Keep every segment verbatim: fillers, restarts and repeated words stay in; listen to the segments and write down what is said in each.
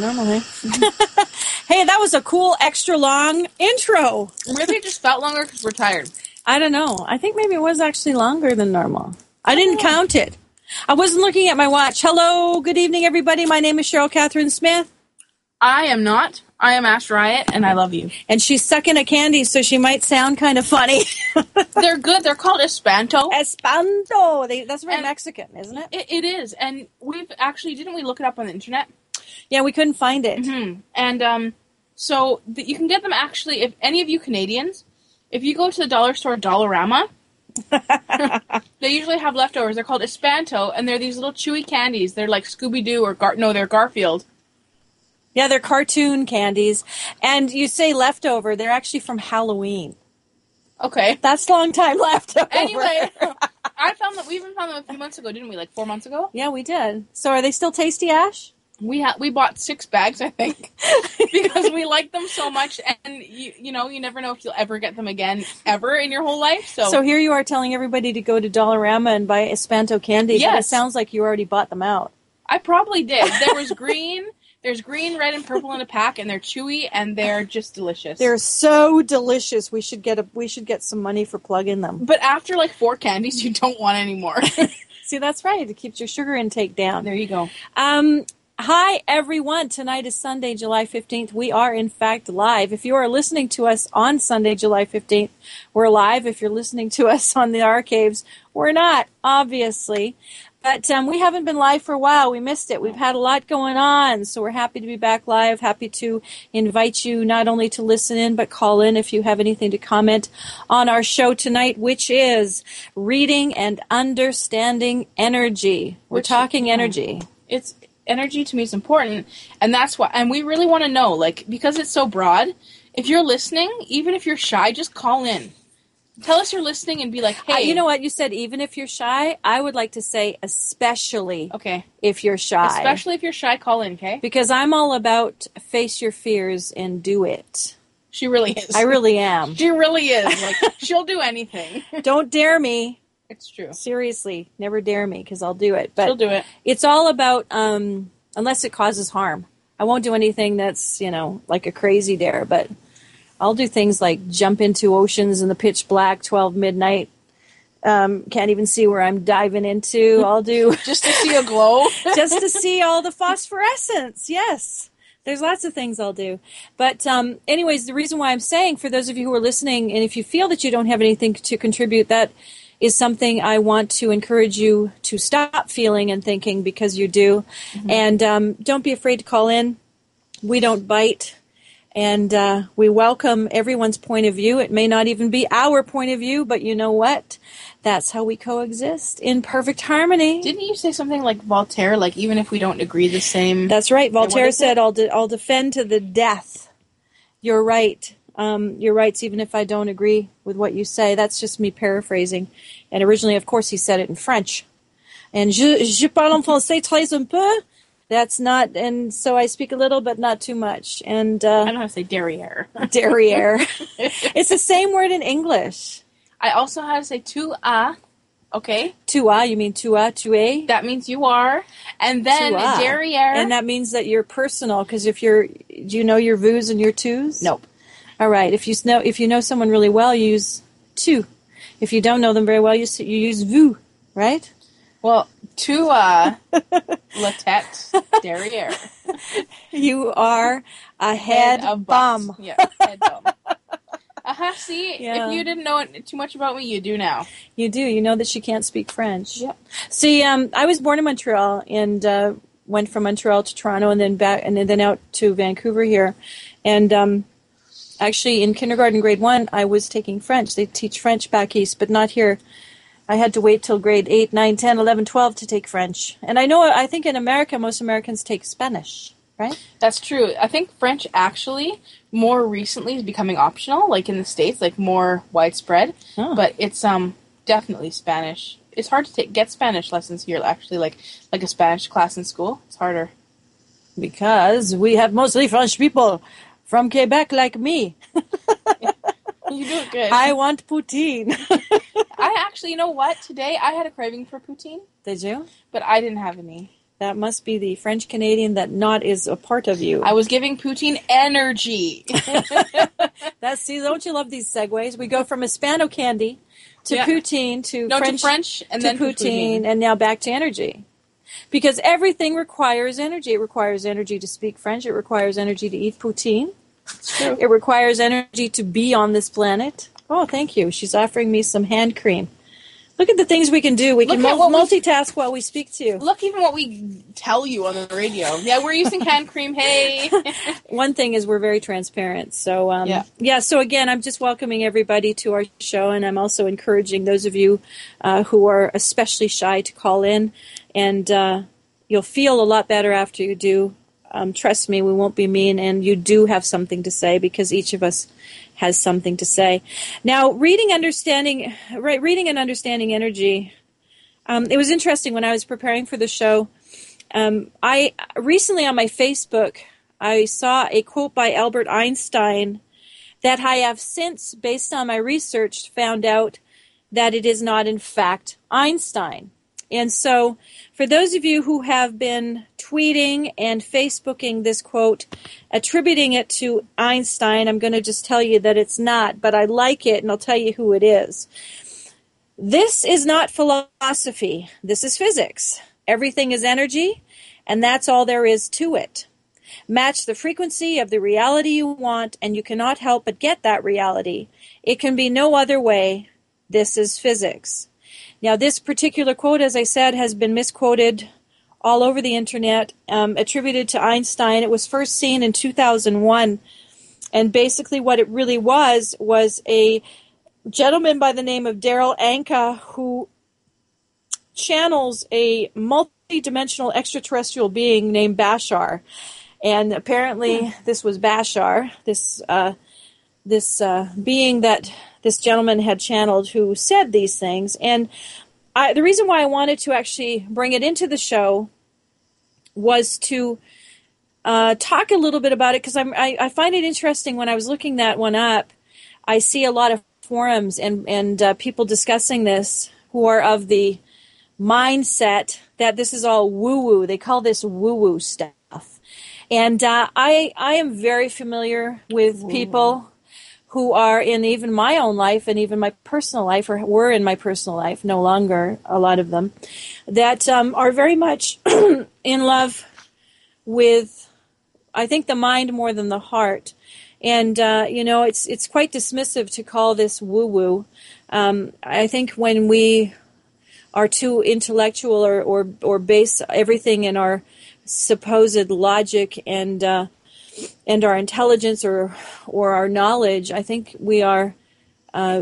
normal, eh? Hey, that was a cool, extra long intro. Maybe it just felt longer because we're tired. I don't know. I think maybe it was actually longer than normal. I didn't count it. I wasn't looking at my watch. Hello, good evening, everybody. My name is Cheryl Catherine Smith. I am not. I am Ash Riot, and I love you. And she's sucking a candy, so she might sound kind of funny. They're good. They're called Espanto. Espanto. They, that's very And Mexican, isn't it? It, it is. And we've actually, didn't we look it up on the internet? Yeah, we couldn't find it. Mm-hmm. And um, so the, you can get them actually, if any of you Canadians, if you go to the dollar store Dollarama, they usually have leftovers. They're called Espanto, and they're these little chewy candies. They're like Scooby-Doo or, Gar- no, they're Garfield. Yeah, they're cartoon candies. And you say leftover, they're actually from Halloween. Okay. That's long time leftover. Anyway, I found that we even found them a few months ago, didn't we? Like four months ago? Yeah, we did. So are they still tasty, Ash? We ha- we bought six bags, I think, because we like them so much, and you you know you never know if you'll ever get them again ever in your whole life. So, so here you are telling everybody to go to Dollarama and buy Espanto candy. Yes. But it sounds like you already bought them out. I probably did. There was green. There's green, red, and purple in a pack, and they're chewy, and they're just delicious. They're so delicious. We should get a we should get some money for plugging them. But after like four candies, you don't want any more. See, that's right. It keeps your sugar intake down. There you go. Um. Hi, everyone. Tonight is Sunday, July fifteenth. We are, in fact, live. If you are listening to us on Sunday, July fifteenth, we're live. If you're listening to us on the archives, we're not, obviously. But um, we haven't been live for a while. We missed it. We've had a lot going on, so we're happy to be back live. Happy to invite you not only to listen in, but call in if you have anything to comment on our show tonight, which is Reading and Understanding Energy. We're Which, talking yeah. energy. It's energy to me is important, and that's why. And we really want to know, like, because it's so broad. If you're listening, even if you're shy, just call in. Tell us you're listening and be like, hey. Uh, you know what? You said even if you're shy. I would like to say especially Okay. if you're shy. Especially if you're shy, call in, okay? Because I'm all about face your fears and do it. She really is. I really am. She really is. Like, she'll do anything. Don't dare me. It's true. Seriously, never dare me because I'll do it. But She'll do it. It's all about, um, unless it causes harm. I won't do anything that's, you know, like a crazy dare, but I'll do things like jump into oceans in the pitch black, twelve midnight. Um, can't even see where I'm diving into. I'll do Just to see a glow. just to see all the phosphorescence. Yes. There's lots of things I'll do. But um, anyways, the reason why I'm saying, for those of you who are listening, and if you feel that you don't have anything to contribute, that is something I want to encourage you to stop feeling and thinking, because you do. Mm-hmm. And um, don't be afraid to call in. We don't bite. And uh, we welcome everyone's point of view. It may not even be our point of view, but you know what? That's how we coexist in perfect harmony. Didn't you say something like Voltaire, like even if we don't agree the same? That's right. Voltaire said, it? I'll, de- I'll defend to the death. You're right. Um, your rights, even if I don't agree with what you say. That's just me paraphrasing. And originally, of course, he said it in French. And je, je parle en français très un peu. That's not, and so I speak a little, but not too much. And uh, I don't know how to say derriere. derriere. It's the same word in English. I also know how to say tu as, okay? Tu-as, you mean tu-as, tu-es? That means you are. And then Tu-as. derriere. And that means that you're personal, because if you're, do you know your vus and your tus? Nope. All right. If you know, if you know someone really well, you use tu. If you don't know them very well, you you use vous, right? Well, tu uh, la tête derrière. You are a head, Head of bum. butt. Yeah, head bum. Uh-huh, see? Yeah. If you didn't know it, too much about me, you do now. You do. You know that she can't speak French. Yep. See, um, I was born in Montreal and uh, went from Montreal to Toronto and then back and then out to Vancouver here. And um, actually, in kindergarten, grade one, I was taking French. They teach French back east, but not here. I had to wait till grade eight, nine, ten, eleven, twelve to take French. And I know, I think in America, most Americans take Spanish, right? That's true. I think French actually more recently is becoming optional, like in the States, like more widespread. Oh. But it's um definitely Spanish. It's hard to take, get Spanish lessons here, actually, like like a Spanish class in school. It's harder. Because we have mostly French people from Quebec like me. You do it good. I want poutine. I actually, you know what? Today I had a craving for poutine, Did you? but I didn't have any. That must be the French Canadian that not is a part of you. I was giving poutine energy. That's, see, don't you love these segues? We go from Hispano candy to Yeah. poutine to No, French, to French, and to then to poutine, poutine. and now back to energy. Because everything requires energy. It requires energy to speak French. It requires energy to eat poutine. It's true. It requires energy to be on this planet. Oh, thank you. She's offering me some hand cream. Look at the things we can do. We Look can at mul- what we- multitask while we speak to you. Look, even what we tell you on the radio. Yeah, we're using hand cream. Hey. One thing is we're very transparent. So, um, Yeah. yeah, so again, I'm just welcoming everybody to our show, and I'm also encouraging those of you uh, who are especially shy to call in, and uh, you'll feel a lot better after you do. Um, trust me, we won't be mean, and you do have something to say because each of us has something to say. Now, reading, understanding, right, reading and understanding energy. Um, it was interesting when I was preparing for the show. Um, I recently on my Facebook, I saw a quote by Albert Einstein that I have since, based on my research, found out that it is not in fact Einstein. And so, for those of you who have been tweeting and Facebooking this quote, attributing it to Einstein, I'm going to just tell you that it's not, but I like it, and I'll tell you who it is. This is not philosophy. This is physics. Everything is energy, and that's all there is to it. Match the frequency of the reality you want, and you cannot help but get that reality. It can be no other way. This is physics. Now, this particular quote, as I said, has been misquoted all over the internet, um, attributed to Einstein. It was first seen in two thousand one, and basically what it really was was a gentleman by the name of Daryl Anka who channels a multi-dimensional extraterrestrial being named Bashar. And apparently this was Bashar, this uh, this uh, being that this gentleman had channeled who said these things. And I, the reason why I wanted to actually bring it into the show was to uh, talk a little bit about it, because I, I find it interesting. When I was looking that one up, I see a lot of forums and, and uh, people discussing this who are of the mindset that this is all woo-woo. They call this woo-woo stuff. And uh, I I am very familiar with people who are in even my own life and even my personal life, or were in my personal life, no longer, a lot of them, that um, are very much in love with, I think, the mind more than the heart. And, uh, you know, it's it's quite dismissive to call this woo-woo. Um, I think when we are too intellectual or, or, or base everything in our supposed logic and uh, and our intelligence or or our knowledge, I think we are. Uh,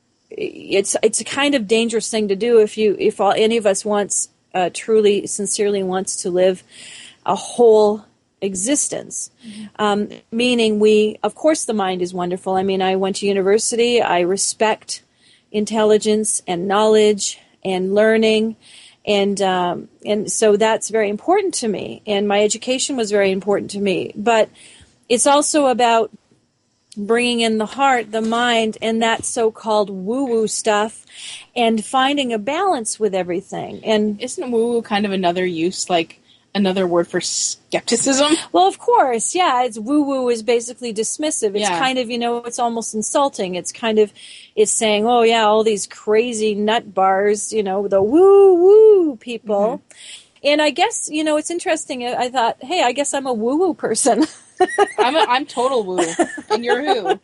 it's it's a kind of dangerous thing to do if you if all, any of us wants uh, truly, sincerely wants to live a whole existence. Mm-hmm. Um, meaning, we of course the mind is wonderful. I mean, I went to university. I respect intelligence and knowledge and learning. And um, and so that's very important to me, and my education was very important to me. But it's also about bringing in the heart, the mind, and that so-called woo-woo stuff, and finding a balance with everything. And isn't woo-woo kind of another use, like another word for skepticism? Well, of course, yeah. It's woo-woo is basically dismissive. It's Yeah. kind of, you know, it's almost insulting. It's kind of, it's saying, oh yeah, all these crazy nut bars, you know, the woo-woo people. Mm-hmm. And I guess, you know, it's interesting. I thought, hey, I guess I'm a woo-woo person. I'm a, I'm total woo, and you're who?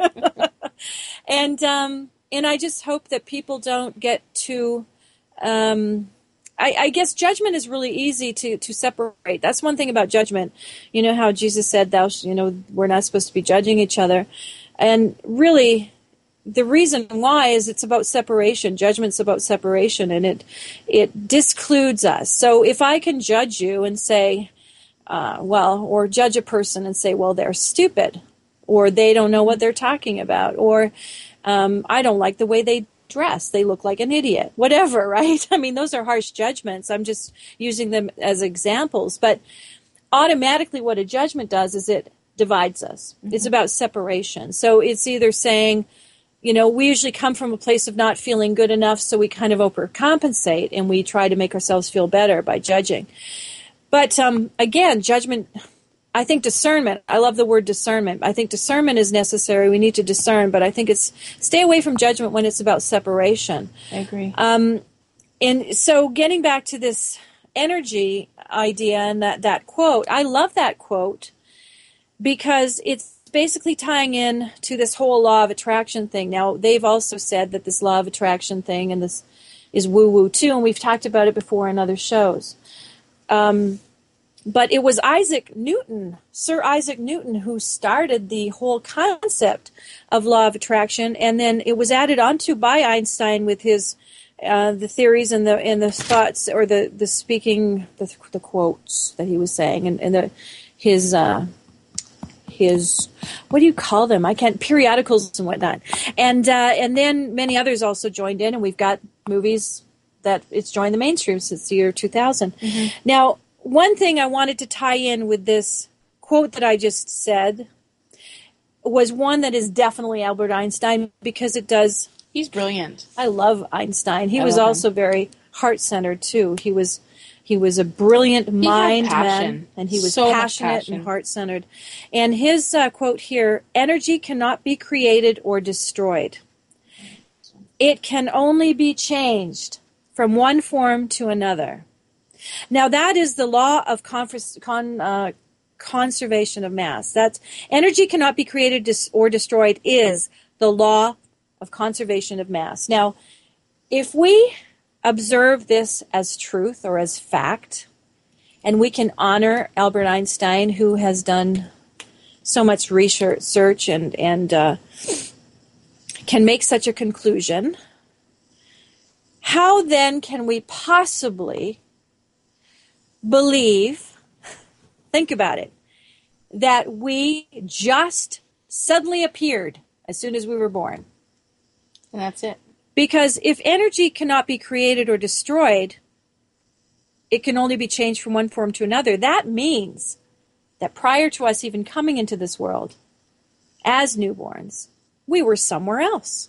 and um, and I just hope that people don't get too. Um, I, I guess judgment is really easy to, to separate. That's one thing about judgment. You know how Jesus said, "Thou, sh- you know, we're not supposed to be judging each other," and really, the reason why is it's about separation. Judgment's about separation, and it it discludes us. So if I can judge you and say, uh, well, or judge a person and say, well, they're stupid, or they don't know what they're talking about, or um, I don't like the way they dress, they look like an idiot, whatever, right? I mean, those are harsh judgments. I'm just using them as examples. But automatically what a judgment does is it divides us. Mm-hmm. It's about separation. So it's either saying, you know, we usually come from a place of not feeling good enough, so we kind of overcompensate and we try to make ourselves feel better by judging. But um, again, judgment, I think discernment, I love the word discernment. I think discernment is necessary. We need to discern, but I think it's stay away from judgment when it's about separation. I agree. Um, and so getting back to this energy idea and that, that quote, I love that quote because it's basically tying in to this whole law of attraction thing. Now, they've also said that this law of attraction thing and this is woo-woo too, and we've talked about it before in other shows. Um, but it was Isaac Newton, Sir Isaac Newton, who started the whole concept of law of attraction, and then it was added onto by Einstein with his uh, the theories and the and the thoughts or the the speaking the, the quotes that he was saying and, and the his uh, his what do you call them? I can't periodicals and whatnot, and uh, and then many others also joined in, and we've got movies that it's joined the mainstream since the year two thousand. Mm-hmm. Now, one thing I wanted to tie in with this quote that I just said was one that is definitely Albert Einstein because it does. He's brilliant. I love Einstein. He I was also him. very heart-centered too. He was he was a brilliant he mind passion. man, and he was so passionate passion. and heart-centered. And his uh, quote here: "Energy cannot be created or destroyed. It can only be changed from one form to another." Now that is the law of conf- con, uh, conservation of mass. That's energy cannot be created dis- or destroyed is the law of conservation of mass. Now, if we observe this as truth or as fact, and we can honor Albert Einstein, who has done so much research and, and uh, can make such a conclusion, how then can we possibly believe, think about it, that we just suddenly appeared as soon as we were born? And that's it. Because if energy cannot be created or destroyed, it can only be changed from one form to another. That means that prior to us even coming into this world as newborns, we were somewhere else.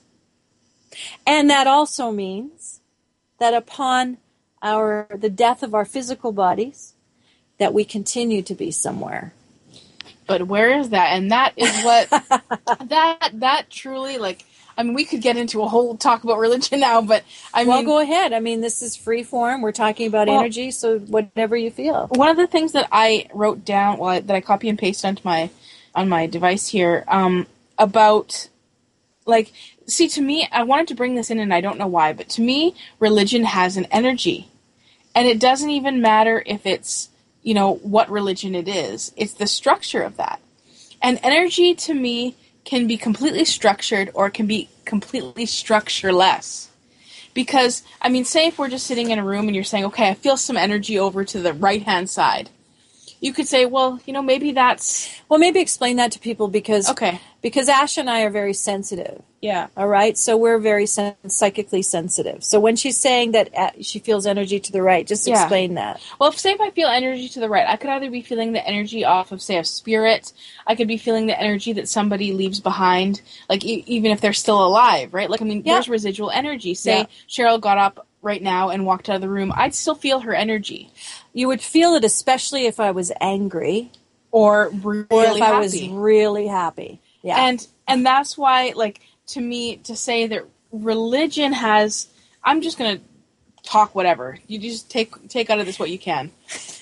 And that also means that upon our the death of our physical bodies, that we continue to be somewhere. But where is that? And that is what that that truly, like, I mean, we could get into a whole talk about religion now, but I well, mean, go ahead. I mean, this is free form. We're talking about well, energy, so whatever you feel. One of the things that I wrote down, well, I, that I copy and paste onto my on my device here, um, about, like, see, to me, I wanted to bring this in, and I don't know why, but to me, religion has an energy, and it doesn't even matter if it's, you know, what religion it is. It's the structure of that, and energy to me can be completely structured or can be completely structureless. Because, I mean, say if we're just sitting in a room and you're saying, okay, I feel some energy over to the right-hand side. You could say, well, you know, maybe that's... Well, maybe explain that to people because okay. because Ash and I are very sensitive. Yeah. All right? So we're very sen- psychically sensitive. So when she's saying that uh, she feels energy to the right, just yeah. explain that. Well, if, say if I feel energy to the right, I could either be feeling the energy off of, say, a spirit. I could be feeling the energy that somebody leaves behind, like e- even if they're still alive, right? Like, I mean, yeah. there's residual energy. Say yeah. Cheryl got up right now and walked out of the room. I'd still feel her energy. You would feel it especially if I was angry. Or really or if happy. I was really happy. Yeah. And and that's why, like, to me, to say that religion has... I'm just going to talk whatever. You just take take out of this what you can.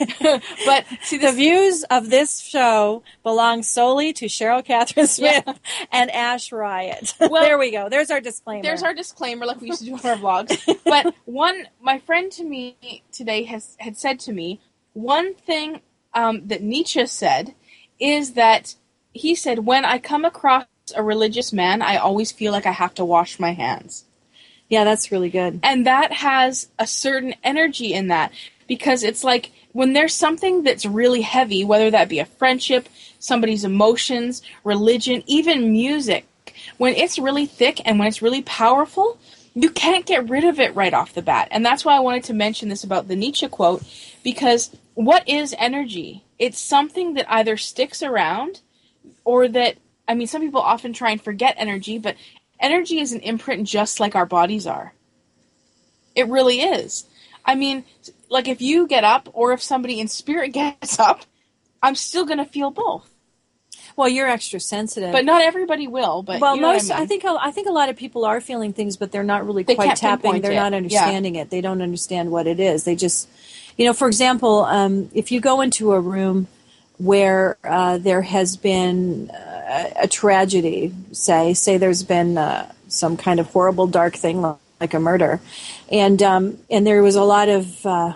But see, the views of this show belong solely to Cheryl Catherine Smith yeah. and Ash Riot. Well, there we go. There's our disclaimer. There's our disclaimer, like we used to do on our vlogs. But one, my friend to me today has had said to me, one thing um, that Nietzsche said is that he said, when I come across a religious man, I always feel like I have to wash my hands. Yeah, that's really good. And that has a certain energy in that, because it's like when there's something that's really heavy, whether that be a friendship, somebody's emotions, religion, even music, when it's really thick and when it's really powerful, you can't get rid of it right off the bat. And that's why I wanted to mention this about the Nietzsche quote, because what is energy? It's something that either sticks around or that, I mean, some people often try and forget energy, but energy is an imprint just like our bodies are. It really is. I mean, like if you get up or if somebody in spirit gets up, I'm still going to feel both. Well, you're extra sensitive, but not everybody will. But well, you know most what I, mean. I think I think a lot of people are feeling things, but they're not really They quite can't tapping. pinpoint They're it. not understanding Yeah. it. They don't understand what it is. They just, you know, for example, um, if you go into a room where uh, there has been uh, a tragedy, say, say there's been uh, some kind of horrible, dark thing like a murder, and um, and there was a lot of uh,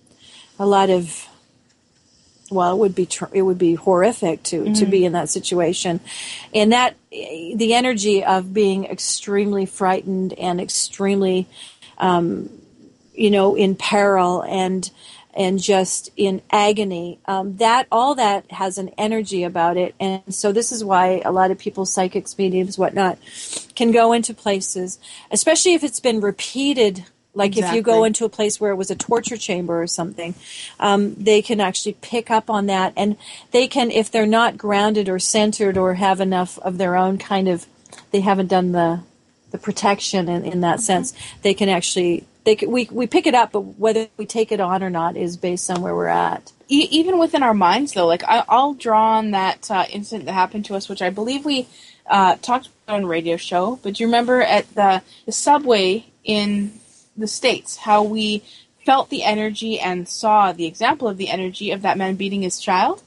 a lot of well, it would be tr- it would be horrific to, mm-hmm. to be in that situation, and that the energy of being extremely frightened and extremely, um, you know, in peril and and just in agony. Um, that all that has an energy about it, and so this is why a lot of people, psychics, mediums, whatnot, can go into places, especially if it's been repeated. Like exactly. If you go into a place where it was a torture chamber or something, um, they can actually pick up on that. And they can, if they're not grounded or centered or have enough of their own kind of, they haven't done the the protection in, in that mm-hmm. sense, they can actually, they can, we, we pick it up, but whether we take it on or not is based on where we're at. E- even within our minds, though, like I, I'll draw on that uh, incident that happened to us, which I believe we uh, talked about on a radio show. But do you remember at the, the subway in the States, how we felt the energy and saw the example of the energy of that man beating his child?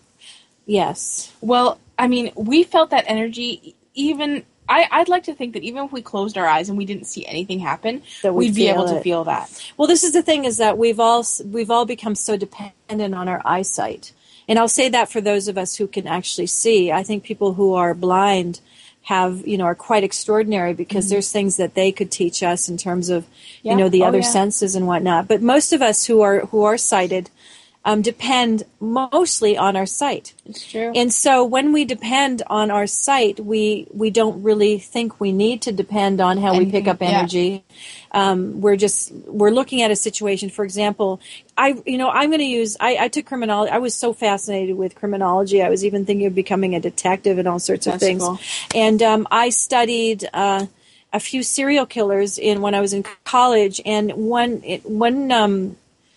Yes. Well, I mean, we felt that energy even, I, I'd like to think that even if we closed our eyes and we didn't see anything happen, that we'd be able it. to feel that. Well, this is the thing, is that we've all, we've all become so dependent on our eyesight. And I'll say that for those of us who can actually see. I think people who are blind have, you know, are quite extraordinary because mm-hmm. there's things that they could teach us in terms of, yeah. you know, the oh, other yeah. senses and whatnot. But most of us who are who are sighted um, depend mostly on our sight. It's true. And so when we depend on our sight, we we don't really think we need to depend on how Anything, we pick up energy. Yeah. Um, we're just we're looking at a situation. For example, I you know I'm going to use I, I took criminology. I was so fascinated with criminology. I was even thinking of becoming a detective and all sorts That's of things. Cool. And um, I studied uh, a few serial killers in when I was in college. And one one um,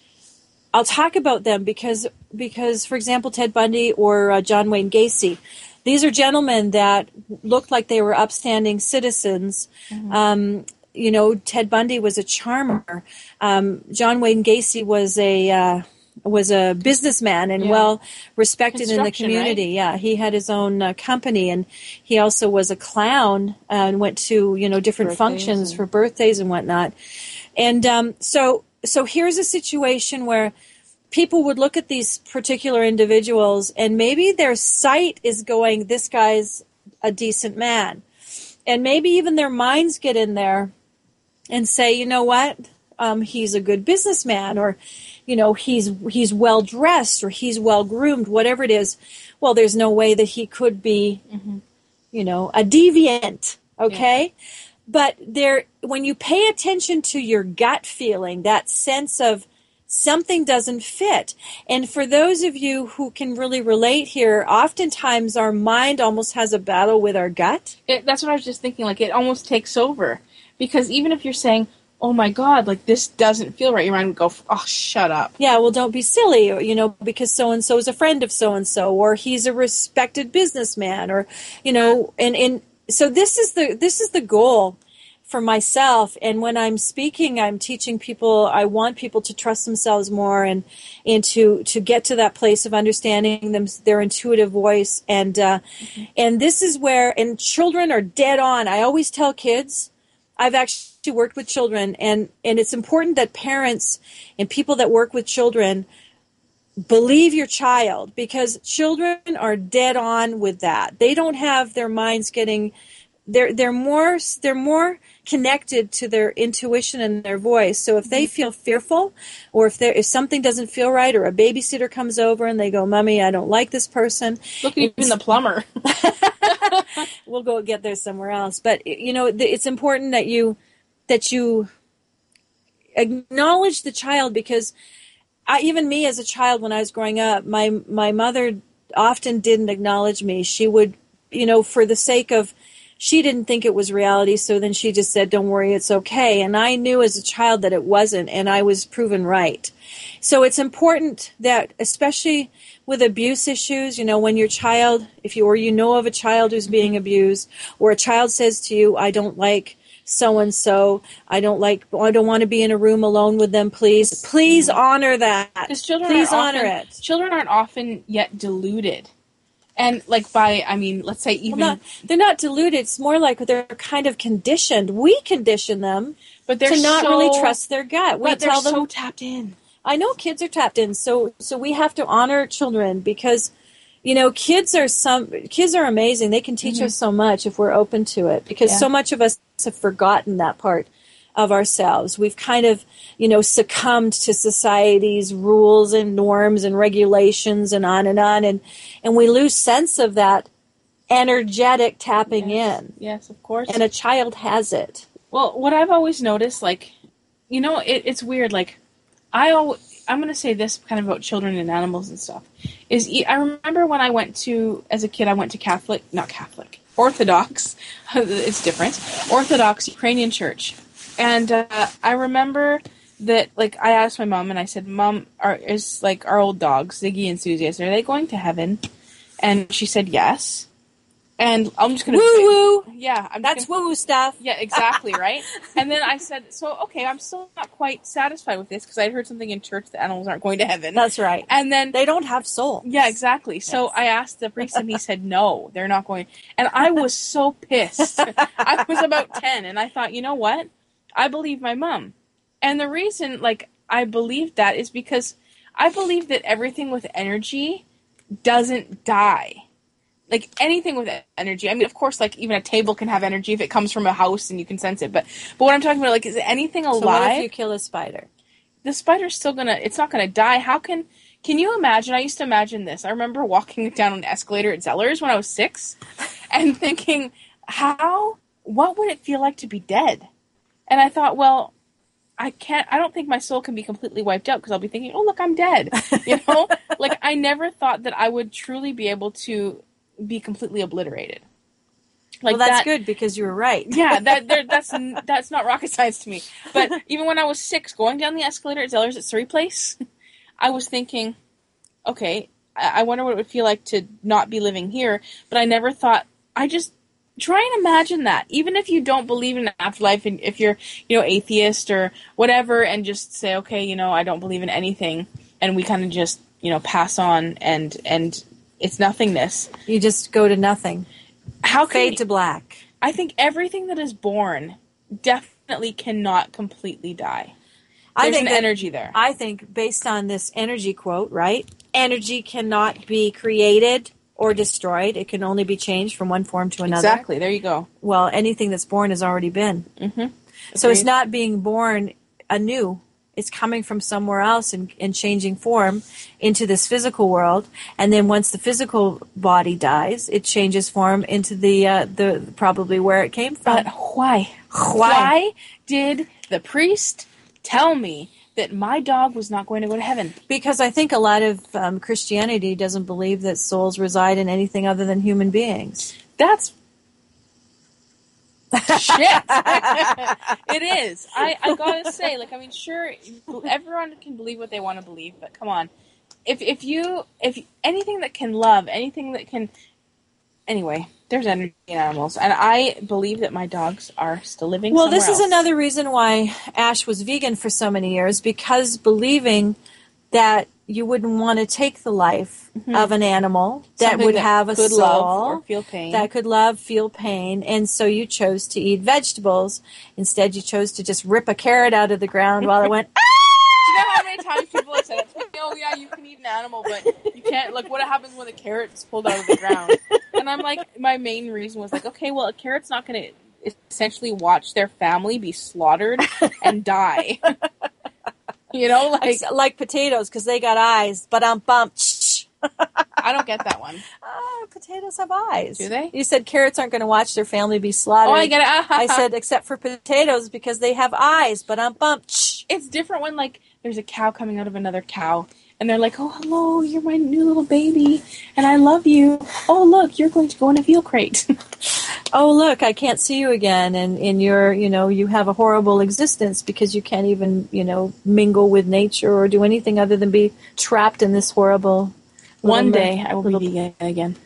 I'll talk about them because because for example Ted Bundy or uh, John Wayne Gacy. These are gentlemen that looked like they were upstanding citizens. Mm-hmm. Um, You know, Ted Bundy was a charmer. Um, John Wayne Gacy was a uh, was a businessman and yeah. well respected in the community. Right? Yeah, he had his own uh, company, and he also was a clown uh, and went to you know different birthdays functions and... for birthdays and whatnot. And um, so so here's a situation where people would look at these particular individuals, and maybe their sight is going, "This guy's a decent man," and maybe even their minds get in there and say, you know what, um, he's a good businessman, or, you know, he's he's well dressed, or he's well groomed, whatever it is. Well, there's no way that he could be, mm-hmm. you know, a deviant, okay? Yeah. But there, when you pay attention to your gut feeling, that sense of something doesn't fit. And for those of you who can really relate here, oftentimes our mind almost has a battle with our gut. It, that's what I was just thinking. Like, it almost takes over. Because even if you're saying, oh my God, like this doesn't feel right, your mind would go, oh, shut up. Yeah, well, don't be silly, or, you know, because so-and-so is a friend of so-and-so, or he's a respected businessman, or, you know, and, and so this is the this is the goal for myself. And when I'm speaking, I'm teaching people, I want people to trust themselves more and, and to, to get to that place of understanding them, their intuitive voice. And, uh, mm-hmm. and this is where, and children are dead on. I always tell kids, I've actually worked with children, and, and it's important that parents and people that work with children believe your child, because children are dead on with that. They don't have their minds getting, they're, they're more, they're more connected to their intuition and their voice. So if they feel fearful, or if there, if something doesn't feel right, or a babysitter comes over and they go, Mommy, I don't like this person. Look at even the plumber. We'll go get there somewhere else. But, you know, it's important that you that you acknowledge the child, because I, even me as a child when I was growing up, my my mother often didn't acknowledge me. She would, you know, for the sake of, she didn't think it was reality, so then she just said, don't worry, it's okay. And I knew as a child that it wasn't, and I was proven right. So it's important that, especially with abuse issues, you know, when your child, if you or you know of a child who's being abused, or a child says to you, I don't like so-and-so, I don't like, I don't want to be in a room alone with them, please. Please honor that. Because children Please aren't honor often, it. Children aren't often yet deluded. And, like, by, I mean, let's say even... Well, not, they're not deluded. It's more like they're kind of conditioned. We condition them but they're to not so, really trust their gut. We but tell they're them, so tapped in. I know kids are tapped in, so so we have to honor children because, you know, kids are some kids are amazing. They can teach mm-hmm. us so much if we're open to it, because yeah. so much of us have forgotten that part of ourselves. We've kind of, you know, succumbed to society's rules and norms and regulations and on and on, and and we lose sense of that energetic tapping yes. in. Yes, of course. And a child has it. Well, what I've always noticed, like, you know, it, it's weird, like, I always, I'm going to say this kind of about children and animals and stuff, is I remember when I went to, as a kid, I went to Catholic, not Catholic, Orthodox, it's different, Orthodox Ukrainian church. And uh, I remember that, like, I asked my mom, and I said, Mom, are, is, like, our old dogs, Ziggy and Susie, I said, are they going to heaven? And she said, yes. And I'm just going to... Woo-woo! Yeah. I'm That's gonna, woo-woo stuff. Yeah, exactly, right? And then I said, so, okay, I'm still not quite satisfied with this, because I'd heard something in church that animals aren't going to heaven. That's right. And then... They don't have soul. Yeah, exactly. So yes. I asked the priest, and he said, no, they're not going... And I was so pissed. I was about ten, and I thought, you know what? I believe my mom. And the reason, like, I believed that is because I believe that everything with energy doesn't die. Like, anything with energy. I mean, of course, like, even a table can have energy if it comes from a house and you can sense it. But but what I'm talking about, like, is anything alive... So what if you kill a spider? The spider's still gonna... It's not gonna die. How can... Can you imagine? I used to imagine this. I remember walking down an escalator at Zellers when I was six and thinking, how... What would it feel like to be dead? And I thought, well... I can't, I don't think my soul can be completely wiped out because I'll be thinking, oh, look, I'm dead. You know? Like, I never thought that I would truly be able to be completely obliterated. Like, well, that's that, good because you were right. Yeah, that there, that's that's not rocket science to me. But even when I was six, going down the escalator at Zellers at Surrey Place, I was thinking, okay, I, I wonder what it would feel like to not be living here. But I never thought, I just... Try and imagine that, even if you don't believe in an afterlife, and if you're, you know, atheist or whatever, and just say, okay, you know, I don't believe in anything, and we kind of just, you know, pass on, and and it's nothingness. You just go to nothing. How can fade we, to black? I think everything that is born definitely cannot completely die. There's I think an that, energy there. I think, based on this energy quote, right? Energy cannot be created or destroyed. It can only be changed from one form to another. Exactly. There you go. Well, anything that's born has already been. Mm-hmm. So it's not being born anew. It's coming from somewhere else and, and changing form into this physical world. And then once the physical body dies, it changes form into the uh, the probably where it came from. But why? Why? Why did the priest tell me that my dog was not going to go to heaven? Because I think a lot of um, Christianity doesn't believe that souls reside in anything other than human beings. That's shit. It is. I, I gotta say, like, I mean, sure, everyone can believe what they want to believe, but come on. If if you, if anything that can love, anything that can, anyway, there's energy in animals, and I believe that my dogs are still living well, somewhere this is else. another reason why Ash was vegan for so many years, because believing that you wouldn't want to take the life mm-hmm. of an animal that Something would that have a could soul, love or feel pain. that could love, feel pain, and so you chose to eat vegetables. Instead, you chose to just rip a carrot out of the ground while it went, ah! Do you know how many times people have said, oh yeah, you can eat an animal, but you can't, like, what happens when the carrot's pulled out of the ground? And I'm like, my main reason was like, okay, well, a carrot's not going to essentially watch their family be slaughtered and die. You know, like... Like, like potatoes, because they got eyes, but I'm bumped. I don't get that one. Ah, potatoes have eyes. Do they? You said carrots aren't going to watch their family be slaughtered. Oh, I get it. I said, except for potatoes, because they have eyes, but I'm bumped. It's different when, like, there's a cow coming out of another cow, and they're like, oh, hello, you're my new little baby, and I love you. Oh, look, you're going to go in a veal crate. oh, look, I can't see you again, and in your, you know, you have a horrible existence because you can't even, you know, mingle with nature or do anything other than be trapped in this horrible. One day I will little, be vegan again.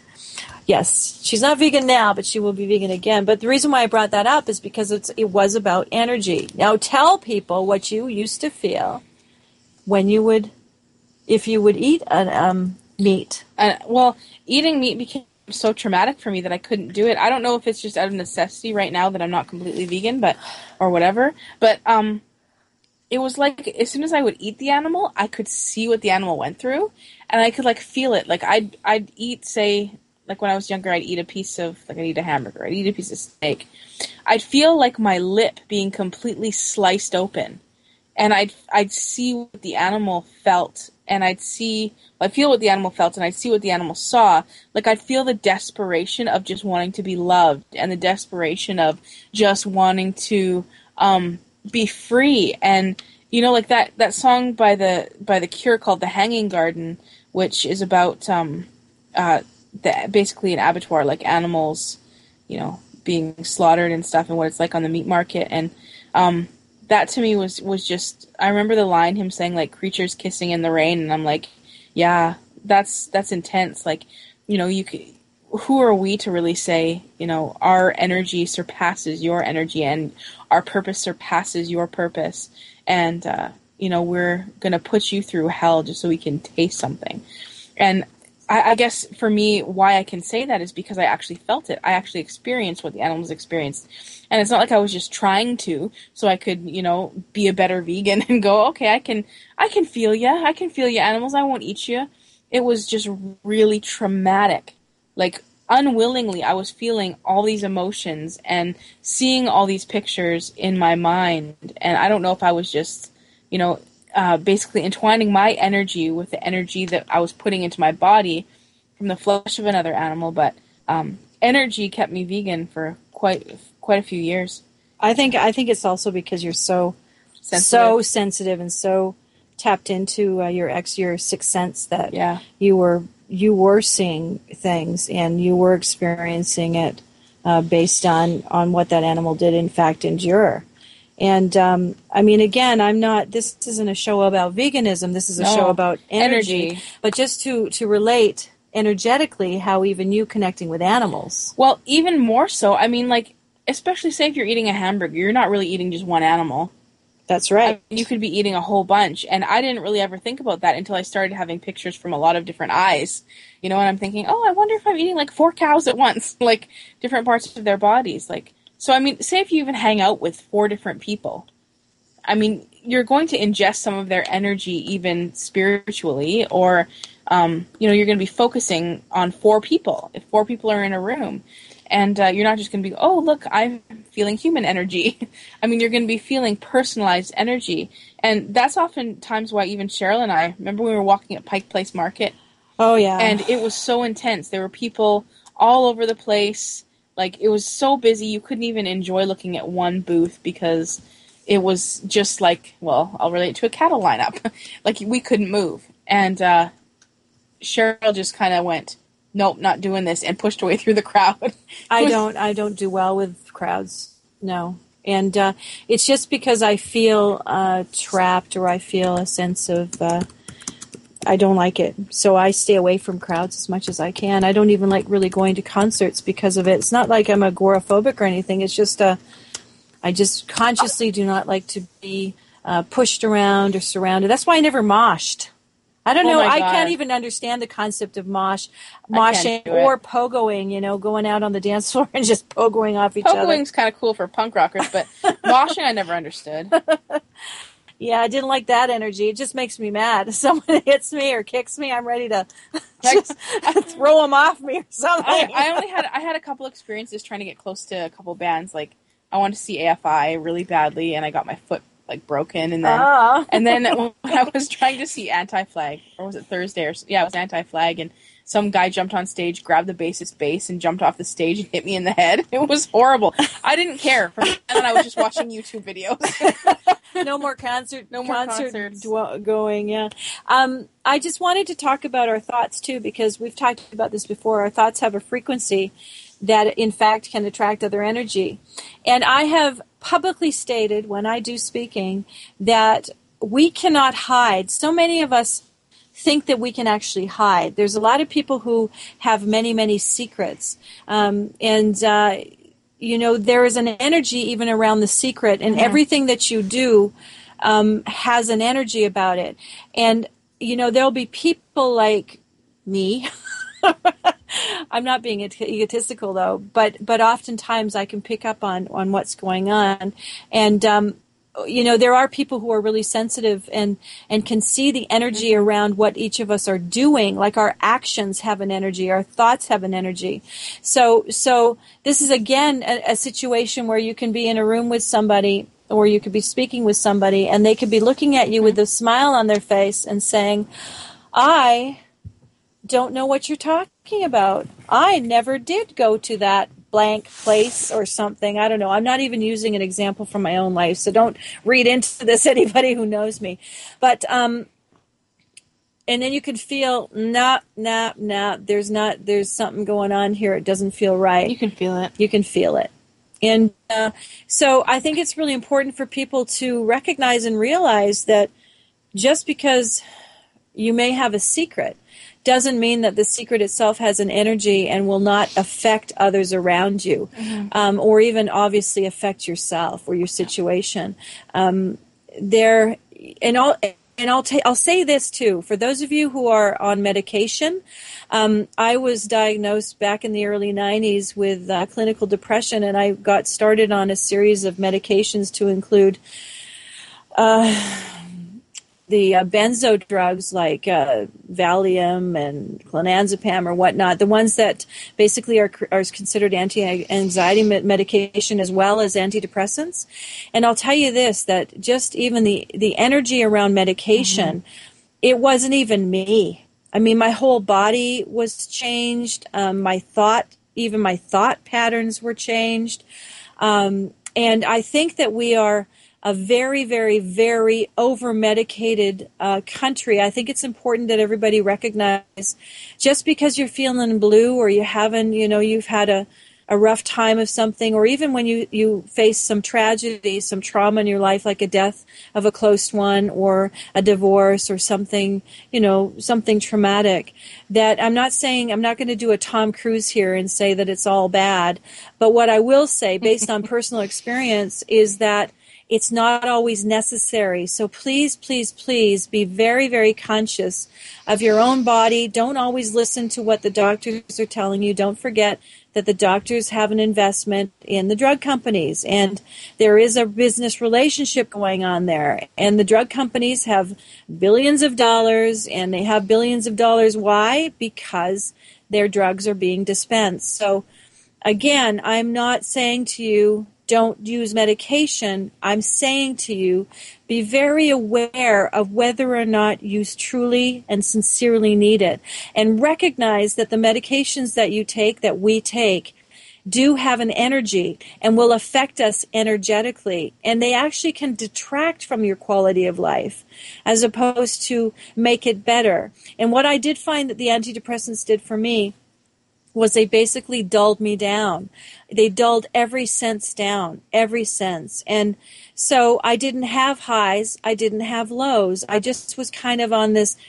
Yes, she's not vegan now, but she will be vegan again. But the reason why I brought that up is because it's, it was about energy. Now tell people what you used to feel when you would, if you would eat an, um, meat. Uh, well, eating meat became so traumatic for me that I couldn't do it. I don't know if it's just out of necessity right now that I'm not completely vegan, but or whatever. But um, it was like as soon as I would eat the animal, I could see what the animal went through, and I could like feel it. Like I'd I'd eat, say, like when I was younger, I'd eat a piece of like I'd eat a hamburger, I'd eat a piece of steak. I'd feel like my lip being completely sliced open, and I'd I'd see what the animal felt. And I'd see, I'd feel what the animal felt, and I'd see what the animal saw. Like, I'd feel the desperation of just wanting to be loved, and the desperation of just wanting to um, be free. And, you know, like that, that song by the by the Cure called "The Hanging Garden," which is about um, uh, the, basically an abattoir, like animals, you know, being slaughtered and stuff, and what it's like on the meat market. And um, that to me was, was just, I remember the line, him saying, like, creatures kissing in the rain, and I'm like, yeah, that's, that's intense. Like, you know, you could, who are we to really say, you know, our energy surpasses your energy, and our purpose surpasses your purpose, and, uh, you know, we're going to put you through hell just so we can taste something. And I, I guess for me, why I can say that is because I actually felt it. I actually experienced what the animals experienced. And it's not like I was just trying to, so I could, you know, be a better vegan and go, okay, I can, I can feel ya. I can feel ya, animals. I won't eat you. It was just really traumatic. Like, unwillingly, I was feeling all these emotions and seeing all these pictures in my mind. And I don't know if I was just, you know, uh, basically entwining my energy with the energy that I was putting into my body from the flesh of another animal. But um, energy kept me vegan for quite quite a few years. I think I think it's also because you're so sensitive. so sensitive and so tapped into uh, your ex your sixth sense that yeah. you were you were seeing things and you were experiencing it uh, based on on what that animal did in fact endure. And um, I mean, again, I'm not. This isn't a show about veganism. This is a no. show about energy. energy. But just to to relate energetically, how even you connecting with animals. Well, even more so. I mean, like. Especially say if you're eating a hamburger, you're not really eating just one animal. That's right. I mean, you could be eating a whole bunch. And I didn't really ever think about that until I started having pictures from a lot of different eyes. You know, and I'm thinking, oh, I wonder if I'm eating like four cows at once, like different parts of their bodies. Like, so, I mean, say if you even hang out with four different people, I mean, you're going to ingest some of their energy even spiritually, or, um, you know, you're going to be focusing on four people. If four people are in a room. And uh, you're not just going to be, oh, look, I'm feeling human energy. I mean, you're going to be feeling personalized energy. And that's oftentimes why even Cheryl and I, remember we were walking at Pike Place Market? Oh, yeah. And it was so intense. There were people all over the place. Like, it was so busy, you couldn't even enjoy looking at one booth because it was just like, well, I'll relate to a cattle lineup. Like, we couldn't move. And uh, Cheryl just kind of went, nope, not doing this, and pushed away through the crowd. I don't I don't do well with crowds, no. And uh, it's just because I feel uh, trapped, or I feel a sense of, uh, I don't like it. So I stay away from crowds as much as I can. I don't even like really going to concerts because of it. It's not like I'm agoraphobic or anything. It's just, uh, I just consciously do not like to be uh, pushed around or surrounded. That's why I never moshed. I don't oh know. I God. can't even understand the concept of mosh, moshing or pogoing, you know, going out on the dance floor and just pogoing off each Pogoing's other. Pogoing's kind of cool for punk rockers, but moshing I never understood. Yeah, I didn't like that energy. It just makes me mad. If someone hits me or kicks me, I'm ready to just throw them off me or something. I, I only had I had a couple experiences trying to get close to a couple bands. Like, I wanted to see A F I really badly, and I got my foot like broken, and then oh. and then when I was trying to see Anti-Flag, or was it Thursday? Or yeah, it was Anti-Flag, and some guy jumped on stage, grabbed the bassist's bass, and jumped off the stage and hit me in the head. It was horrible. I didn't care. From then on, I was just watching YouTube videos. No more concert, no more concert concerts dw- going. Yeah, um, I just wanted to talk about our thoughts too, because we've talked about this before. Our thoughts have a frequency, that in fact can attract other energy. And I have publicly stated when I do speaking that we cannot hide. So many of us think that we can actually hide. There's a lot of people who have many, many secrets. Um, and, uh, you know, there is an energy even around the secret, and mm-hmm. everything that you do um, has an energy about it. And, you know, there'll be people like me. I'm not being egotistical, though, but but oftentimes I can pick up on, on what's going on. And, um, you know, there are people who are really sensitive and, and can see the energy around what each of us are doing, like our actions have an energy, our thoughts have an energy. So so this is, again, a, a situation where you can be in a room with somebody, or you could be speaking with somebody, and they could be looking at you with a smile on their face and saying, I don't know what you're talking about. I never did go to that blank place or something. I don't know. I'm not even using an example from my own life, so don't read into this, anybody who knows me. But, um, and then you could feel, nah, nah, nah, there's not, there's something going on here. It doesn't feel right. You can feel it. You can feel it. And uh, so I think it's really important for people to recognize and realize that just because you may have a secret doesn't mean that the secret itself has an energy and will not affect others around you, mm-hmm. um, or even obviously affect yourself or your situation. Um, there, and I'll and I'll ta- I'll say this too, for those of you who are on medication. Um, I was diagnosed back in the early nineties with uh, clinical depression, and I got started on a series of medications to include Uh, the uh, benzo drugs like uh, Valium and clonazepam or whatnot, the ones that basically are are considered anti-anxiety medication as well as antidepressants. And I'll tell you this, that just even the, the energy around medication, mm-hmm. it wasn't even me. I mean, my whole body was changed. Um, my thought, even my thought patterns were changed. Um, and I think that we are a very, very, very over-medicated uh, country. I think it's important that everybody recognize just because you're feeling blue or you haven't, you know, you've had a, a rough time of something, or even when you, you face some tragedy, some trauma in your life, like a death of a close one or a divorce or something, you know, something traumatic, that I'm not saying, I'm not going to do a Tom Cruise here and say that it's all bad. But what I will say, based on personal experience, is that it's not always necessary. So please, please, please be very, very conscious of your own body. Don't always listen to what the doctors are telling you. Don't forget that the doctors have an investment in the drug companies, and there is a business relationship going on there. And the drug companies have billions of dollars, and they have billions of dollars. Why? Because their drugs are being dispensed. So again, I'm not saying to you, don't use medication. I'm saying to you, be very aware of whether or not you truly and sincerely need it. And recognize that the medications that you take, that we take, do have an energy and will affect us energetically. And they actually can detract from your quality of life as opposed to make it better. And what I did find that the antidepressants did for me was they basically dulled me down. They dulled every sense down, every sense. And so I didn't have highs, I didn't have lows. I just was kind of on this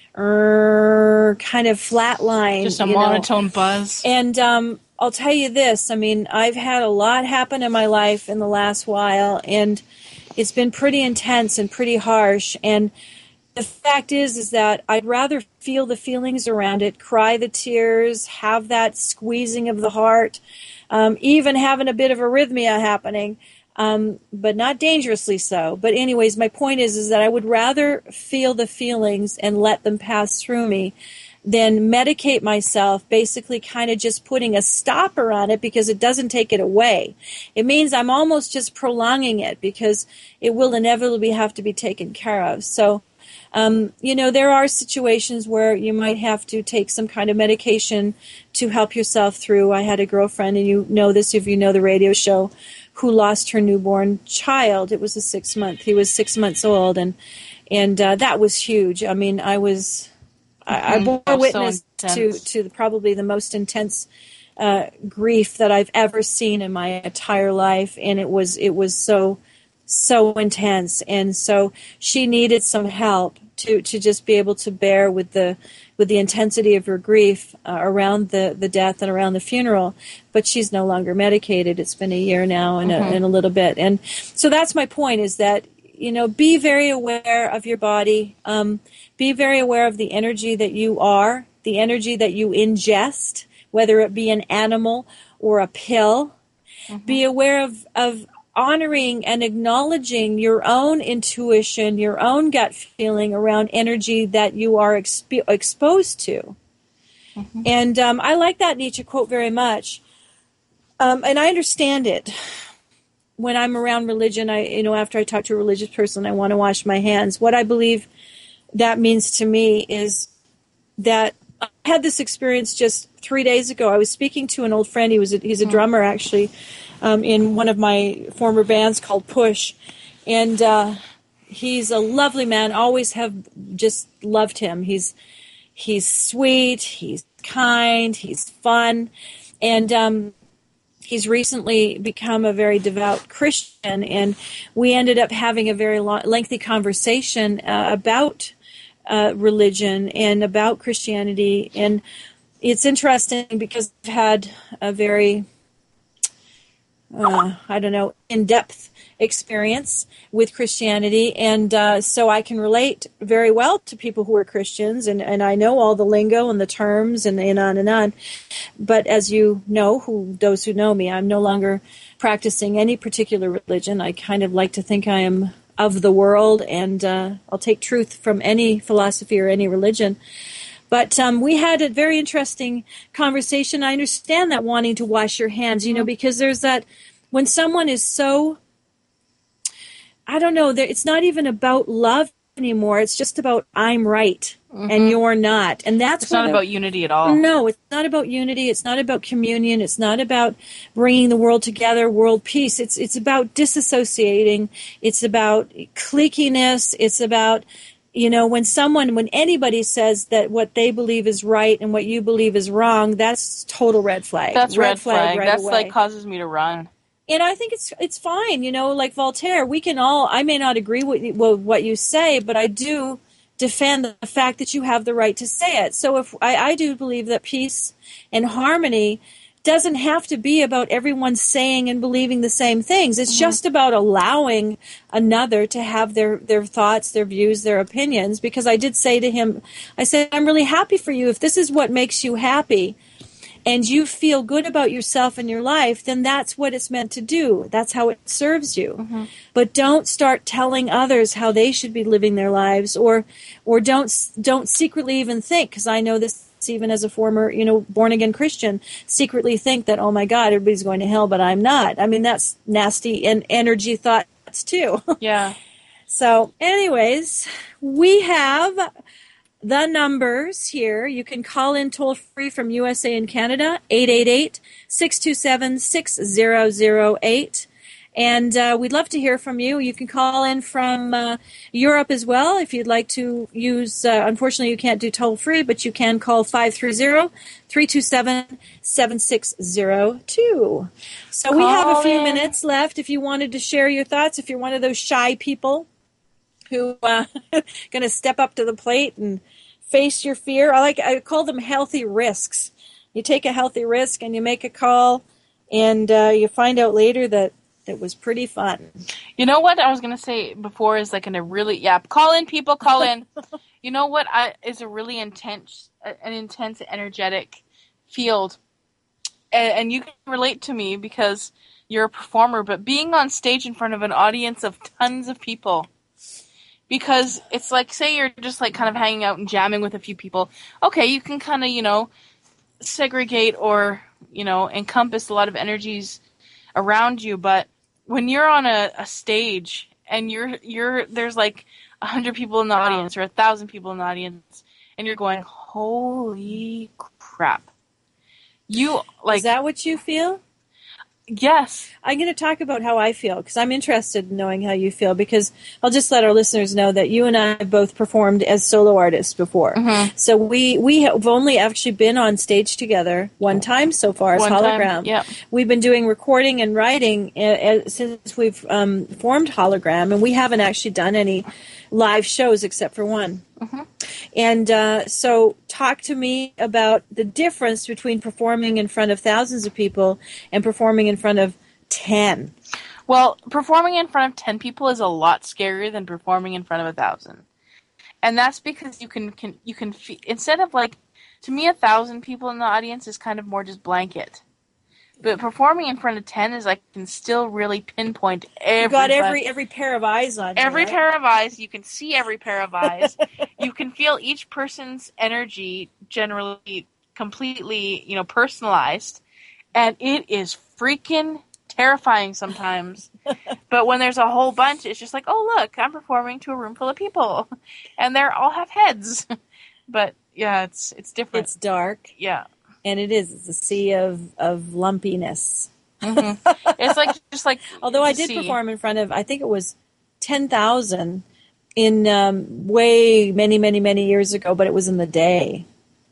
uh, kind of flat line. Just a monotone know. buzz. And um, I'll tell you this, I mean, I've had a lot happen in my life in the last while, and it's been pretty intense and pretty harsh. And the fact is, is that I'd rather feel the feelings around it, cry the tears, have that squeezing of the heart, um, even having a bit of arrhythmia happening, um, but not dangerously so. But anyways, my point is, is that I would rather feel the feelings and let them pass through me than medicate myself, basically kind of just putting a stopper on it because it doesn't take it away. It means I'm almost just prolonging it because it will inevitably have to be taken care of. So, Um, you know, there are situations where you might have to take some kind of medication to help yourself through. I had a girlfriend, and you know this if you know the radio show, who lost her newborn child. It was a six month. He was six months old, and and uh, that was huge. I mean, I was, mm-hmm. I, I bore witness so to to the, probably the most intense uh, grief that I've ever seen in my entire life, and it was it was so so intense, and so she needed some help to to just be able to bear with the with the intensity of her grief uh, around the, the death and around the funeral. But she's no longer medicated. It's been a year now and, mm-hmm. a, and a little bit. And so that's my point, is that, you know, be very aware of your body. Um, be very aware of the energy that you are, the energy that you ingest, whether it be an animal or a pill. Mm-hmm. Be aware of, of honoring and acknowledging your own intuition, your own gut feeling around energy that you are exp- exposed to. Mm-hmm. And um, I like that Nietzsche quote very much. Um, and I understand it. When I'm around religion, I, you know, after I talk to a religious person, I want to wash my hands. What I believe that means to me is that I had this experience just three days ago. I was speaking to an old friend. He was a, he's a drummer, actually, um, in one of my former bands called Push. And uh, he's a lovely man. Always have just loved him. He's he's sweet. He's kind. He's fun. And um, he's recently become a very devout Christian. And we ended up having a very long, lengthy conversation uh, about uh, religion and about Christianity. And it's interesting because I've had a very, uh, I don't know, in-depth experience with Christianity. And uh, so I can relate very well to people who are Christians. And, and I know all the lingo and the terms and, and on and on. But as you know, who those who know me, I'm no longer practicing any particular religion. I kind of like to think I am of the world, and uh, I'll take truth from any philosophy or any religion. But um, we had a very interesting conversation. I understand that wanting to wash your hands, you know, because there's that, when someone is so, I don't know, it's not even about love anymore. It's just about I'm right mm-hmm. and you're not. And that's it's not the, about unity at all. No, it's not about unity. It's not about communion. It's not about bringing the world together, world peace. It's it's about disassociating. It's about cliquiness. It's about, you know, when someone, when anybody says that what they believe is right and what you believe is wrong, that's total red flag. That's red, red flag. flag. Right that's away. Like causes me to run. And I think it's it's fine, you know, like Voltaire. We can all, I may not agree with what you say, but I do defend the fact that you have the right to say it. So if I, I do believe that peace and harmony doesn't have to be about everyone saying and believing the same things. It's mm-hmm. just about allowing another to have their, their thoughts, their views, their opinions. Because I did say to him, I said, I'm really happy for you. If this is what makes you happy, and you feel good about yourself and your life, then that's what it's meant to do. That's how it serves you. Mm-hmm. But don't start telling others how they should be living their lives, or or don't don't secretly even think, because I know this even as a former, you know, born-again Christian, secretly think that, oh my God, everybody's going to hell, but I'm not. I mean, that's nasty and energy thoughts too. Yeah. So anyways, we have the numbers here. You can call in toll-free from U S A and Canada, eight eight eight, six two seven, six zero zero eight. And uh, we'd love to hear from you. You can call in from uh, Europe as well if you'd like to use, uh, unfortunately you can't do toll-free, but you can call five three zero, three two seven, seven six zero two. So call we have a few in. minutes left if you wanted to share your thoughts, if you're one of those shy people who uh, going to step up to the plate and face your fear. I like I call them healthy risks. You take a healthy risk and you make a call, and uh, you find out later that it was pretty fun. You know what I was going to say before is like in a really yeah call in people call in. You know what I, is a really intense an intense energetic field, and, and you can relate to me because you're a performer. But being on stage in front of an audience of tons of people. Because it's like, say you're just like kind of hanging out and jamming with a few people. Okay, you can kind of, you know, segregate or, you know, encompass a lot of energies around you. But when you're on a, a stage and you're, you're, there's like a hundred people in the audience or a thousand people in the audience and you're going, holy crap. You like. Is that what you feel? Yes. I'm going to talk about how I feel because I'm interested in knowing how you feel because I'll just let our listeners know that you and I have both performed as solo artists before. Mm-hmm. So we, we have only actually been on stage together one time so far as One Hologram. time, yep. We've been doing recording and writing uh, uh, since we've um, formed Hologram, and we haven't actually done any live shows except for one. Mm-hmm. And uh, so talk to me about the difference between performing in front of thousands of people and performing in front of ten. Well, performing in front of ten people is a lot scarier than performing in front of a thousand. And that's because you can, can you can fe- instead of like, to me, a thousand people in the audience is kind of more just blanket. But performing in front of ten is like, can still really pinpoint every. You got every every pair of eyes on you, Every right? pair of eyes. You can see every pair of eyes. You can feel each person's energy generally completely, you know, personalized. And it is freaking terrifying sometimes. But when there's a whole bunch, it's just like, oh, look, I'm performing to a room full of people. And they all have heads. But, yeah, it's it's different. It's dark. Yeah. And it is. It's a sea of, of lumpiness. Mm-hmm. It's like, just like... Although I did sea. perform in front of, I think it was ten thousand in um, way many, many, many years ago, but it was in the day.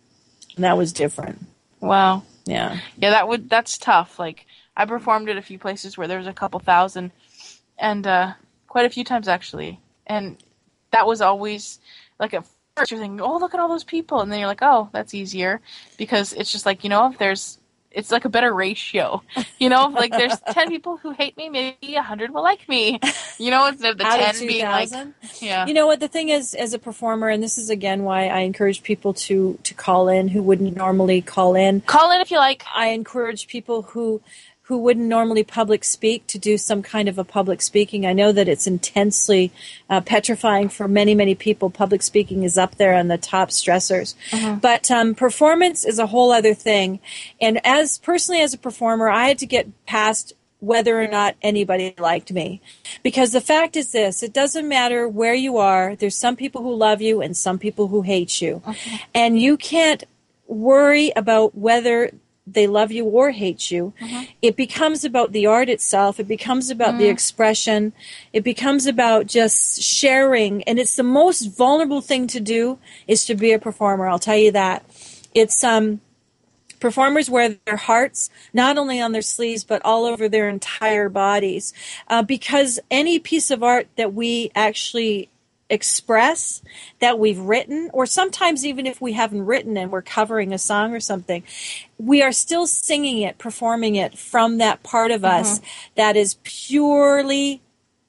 And that was different. Wow. Yeah. Yeah, that would that's tough. Like, I performed at a few places where there was a couple thousand, and uh, quite a few times, actually. And that was always, like, at first you're thinking, oh, look at all those people. And then you're like, oh, that's easier. Because it's just like, you know, if there's, it's like a better ratio. You know, like there's ten people who hate me, maybe one hundred will like me. You know, instead of the Out ten of being like, yeah. You know what, the thing is, as a performer, and this is again why I encourage people to, to call in who wouldn't normally call in. Call in if you like. I encourage people who who wouldn't normally public speak to do some kind of a public speaking. I know that it's intensely uh, petrifying for many, many people. Public speaking is up there on the top stressors. Uh-huh. But um, performance is a whole other thing. And as personally as a performer, I had to get past whether or not anybody liked me. Because the fact is this, it doesn't matter where you are. There's some people who love you and some people who hate you. Okay. And you can't worry about whether they love you or hate you. Mm-hmm. It becomes about the art itself. It becomes about mm. the expression. It becomes about just sharing. And it's the most vulnerable thing to do is to be a performer. I'll tell you that. It's um, performers wear their hearts not only on their sleeves but all over their entire bodies. Uh, because any piece of art that we actually express, that we've written, or sometimes even if we haven't written and we're covering a song or something, we are still singing it, performing it from that part of mm-hmm. us that is purely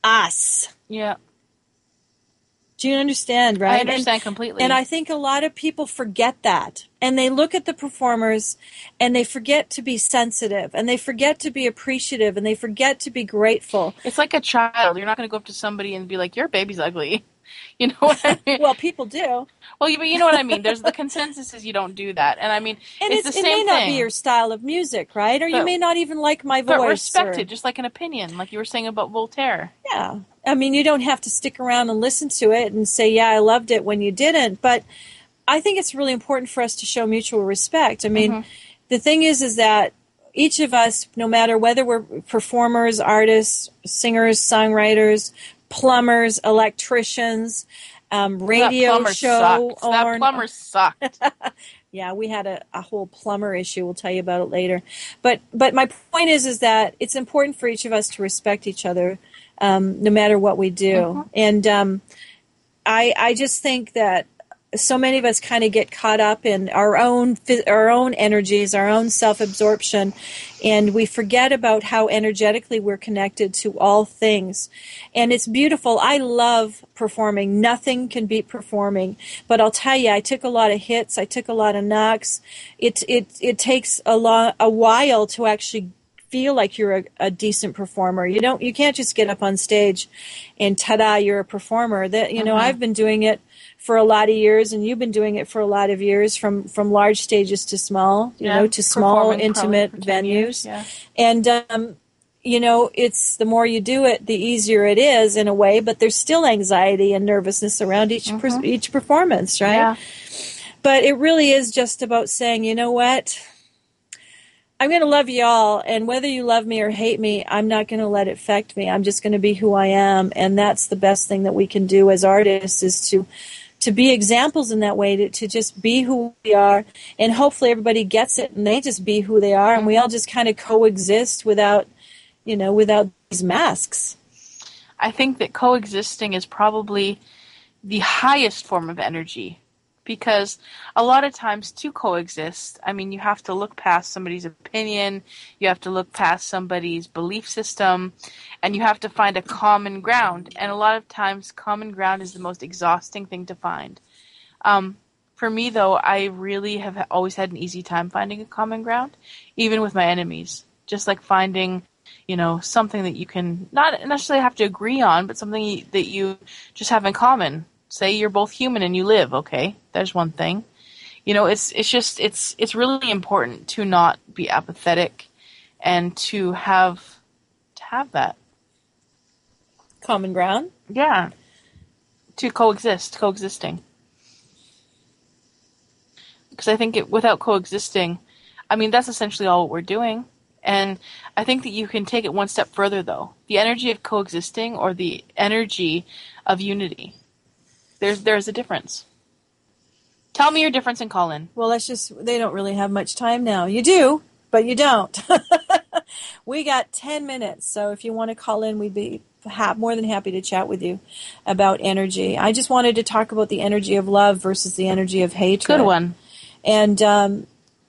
us. Yeah. Do you understand, right? I understand and, completely. And I think a lot of people forget that. And they look at the performers and they forget to be sensitive and they forget to be appreciative and they forget to be grateful. It's like a child. You're not going to go up to somebody and be like, your baby's ugly. You know what I mean? Well, people do. Well, you, but you know what I mean. There's the consensus is you don't do that, and I mean, and it's, it's the it same may not thing. be your style of music, right? Or but, you may not even like my voice. But respect or, it, just like an opinion, like you were saying about Voltaire. Yeah, I mean, you don't have to stick around and listen to it and say, "Yeah, I loved it" when you didn't. But I think it's really important for us to show mutual respect. I mean, mm-hmm. the thing is, is that each of us, no matter whether we're performers, artists, singers, songwriters, plumbers, electricians. Um, radio that show sucked. That plumber sucked. Yeah, we had a, a whole plumber issue. We'll tell you about it later. But but my point is is that it's important for each of us to respect each other, um, no matter what we do. Mm-hmm. And um, I I just think that so many of us kind of get caught up in our own our own energies, our own self-absorption, and we forget about how energetically we're connected to all things. And it's beautiful. I love performing. Nothing can beat performing. But I'll tell you, I took a lot of hits. I took a lot of knocks. It it it takes a lot a while to actually feel like you're a, a decent performer. You don't you can't just get up on stage and ta-da, you're a performer. That you know, mm-hmm. I've been doing it for a lot of years, and you've been doing it for a lot of years, from, from large stages to small, you yeah, know, to small, intimate venues. Yeah. And, um, you know, it's the more you do it, the easier it is in a way, but there's still anxiety and nervousness around each mm-hmm. per, each performance, right? Yeah. But it really is just about saying, you know what? I'm going to love you all, and whether you love me or hate me, I'm not going to let it affect me. I'm just going to be who I am, and that's the best thing that we can do as artists is to to be examples in that way, to, to just be who we are, and hopefully everybody gets it, and they just be who they are, and we all just kind of coexist without, you know, without these masks. I think that coexisting is probably the highest form of energy. Because a lot of times to coexist, I mean, you have to look past somebody's opinion, you have to look past somebody's belief system, and you have to find a common ground. And a lot of times, common ground is the most exhausting thing to find. Um, for me, though, I really have always had an easy time finding a common ground, even with my enemies. Just like finding, you know, something that you can not necessarily have to agree on, but something that you just have in common. Say you're both human and you live, okay? There's one thing. You know, it's it's just it's it's really important to not be apathetic and to have to have that common ground. Yeah. To coexist, coexisting. Because I think it, without coexisting, I mean, that's essentially all what we're doing. And I think that you can take it one step further, though. The energy of coexisting or the energy of unity. There's there's a difference. Tell me your difference and call in. Well, let's just, they don't really have much time now. You do, but you don't. We got ten minutes, so if you want to call in, we'd be ha- more than happy to chat with you about energy. I just wanted to talk about the energy of love versus the energy of hatred. Good one. And um,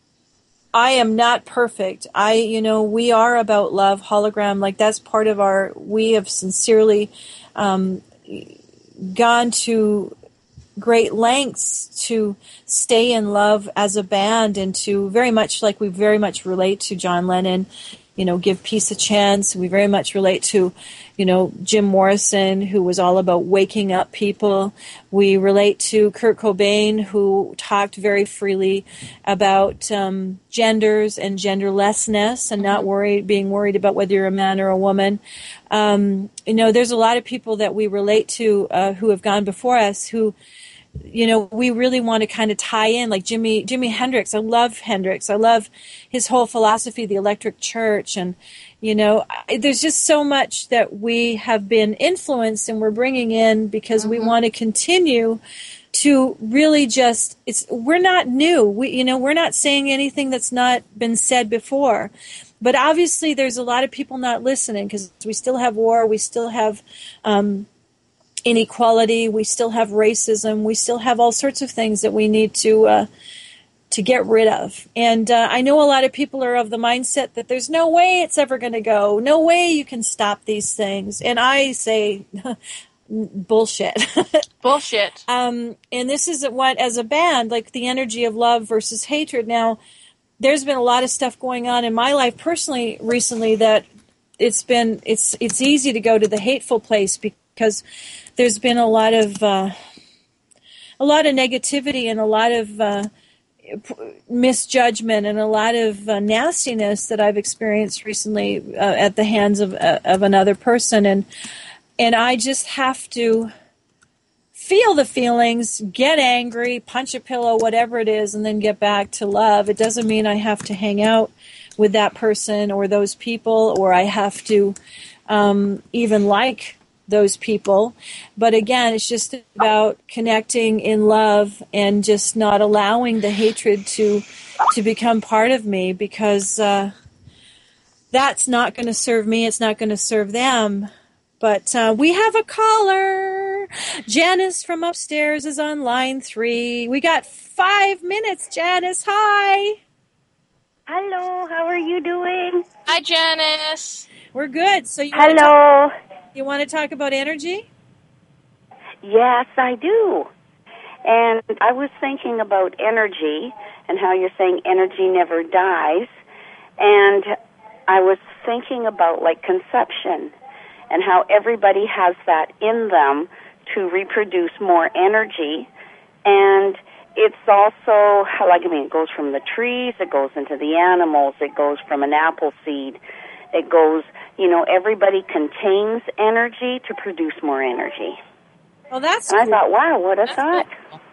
I am not perfect. I, you know, we are about love, hologram, like that's part of our, we have sincerely um, gone to great lengths to stay in love as a band and to very much, like we very much relate to John Lennon, you know, give peace a chance. We very much relate to, you know, Jim Morrison, who was all about waking up people. We relate to Kurt Cobain, who talked very freely about um, genders and genderlessness and not worried, being worried about whether you're a man or a woman. Um, you know, there's a lot of people that we relate to uh, who have gone before us who, you know, we really want to kind of tie in, like Jimi Jimi Hendrix. I love Hendrix. I love his whole philosophy, the Electric Church, and you know, I, there's just so much that we have been influenced and we're bringing in because mm-hmm. we want to continue to really just. It's we're not new. We you know we're not saying anything that's not been said before. But obviously, there's a lot of people not listening because we still have war. We still have. Um, inequality, we still have racism, we still have all sorts of things that we need to uh, to get rid of. And uh, I know a lot of people are of the mindset that there's no way it's ever going to go, no way you can stop these things. And I say, bullshit. Bullshit. um, and this is what, as a band, like the energy of love versus hatred. Now, there's been a lot of stuff going on in my life personally recently that it's been, it's it's easy to go to the hateful place because there's been a lot of uh, a lot of negativity and a lot of uh, misjudgment and a lot of uh, nastiness that I've experienced recently uh, at the hands of uh, of another person, and and I just have to feel the feelings, get angry, punch a pillow, whatever it is, and then get back to love. It doesn't mean I have to hang out with that person or those people, or I have to um, even like those people. But again, it's just about connecting in love and just not allowing the hatred to to become part of me, because uh, that's not going to serve me. It's not going to serve them. But uh, we have a caller. Janice from upstairs is on line three. We got five minutes, Janice. Hi. Hello. How are you doing? Hi, Janice. We're good. So you Hello. Want to talk, you want to talk about energy? Yes, I do. And I was thinking about energy and how you're saying energy never dies. And I was thinking about, like, conception and how everybody has that in them to reproduce more energy. And it's also, like, I mean, it goes from the trees, it goes into the animals, it goes from an apple seed, it goes, you know, everybody contains energy to produce more energy. Well, that's and cool. I thought, wow, what a thought.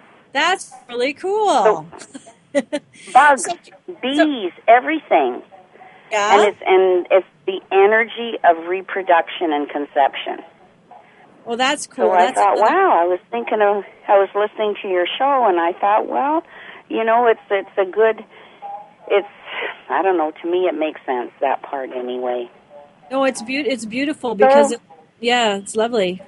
That's really cool. So, bugs, so, bees, so, everything. Yeah. And it's and it's the energy of reproduction and conception. Well, that's cool. So I that's thought, another- wow, I was thinking of, I was listening to your show, and I thought, well, you know, it's it's a good, it's, I don't know, to me it makes sense, that part anyway. No, it's be- It's beautiful because, So, it, yeah, it's lovely.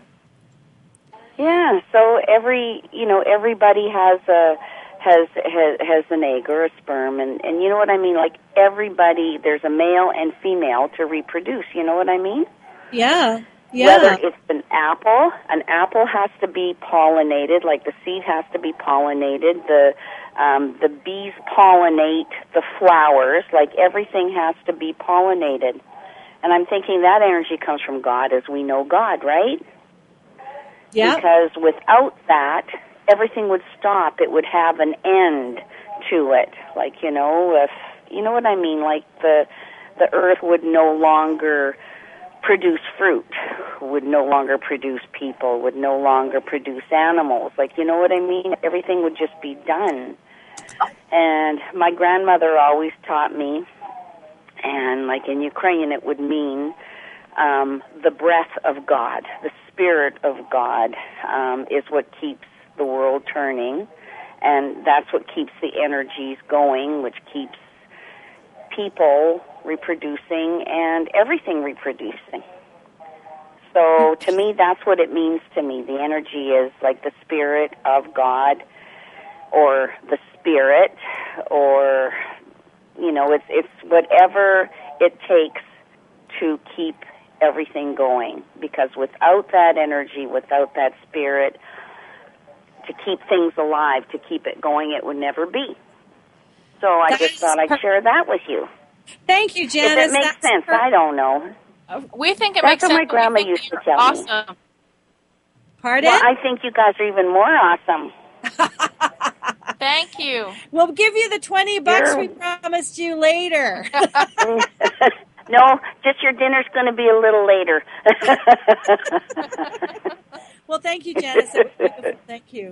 Yeah, so every, you know, everybody has a, has, has, has an egg or a sperm, and, and you know what I mean? Like, everybody, there's a male and female to reproduce, you know what I mean? Yeah, yeah. Whether it's an apple, an apple has to be pollinated, like the seed has to be pollinated, the um, the bees pollinate the flowers, like everything has to be pollinated. And I'm thinking that energy comes from God, as we know God, right? Yeah. Because without that, everything would stop. It would have an end to it. Like, you know, if, you know what I mean? Like the the earth would no longer produce fruit, would no longer produce people, would no longer produce animals. Like, you know what I mean? Everything would just be done. And my grandmother always taught me, and like in Ukrainian it would mean um, the breath of God, the spirit of God um, is what keeps the world turning, and that's what keeps the energies going, which keeps people reproducing and everything reproducing. So to me, that's what it means to me. The energy is like the spirit of God, or the spirit, or, you know, it's it's whatever it takes to keep everything going. Because without that energy, without that spirit, to keep things alive, to keep it going, it would never be. So I That just is thought I'd per- share that with you. Thank you, If Janice. it makes That's sense, per- I don't know. We think it That's makes what sense. my grandma we think used to you're tell me. awesome. Pardon? Well, I think you guys are even more awesome. Thank you. We'll give you the twenty bucks You're- we promised you later. No, just your dinner's going to be a little later. Well, thank you, Janice. That was beautiful. Thank you.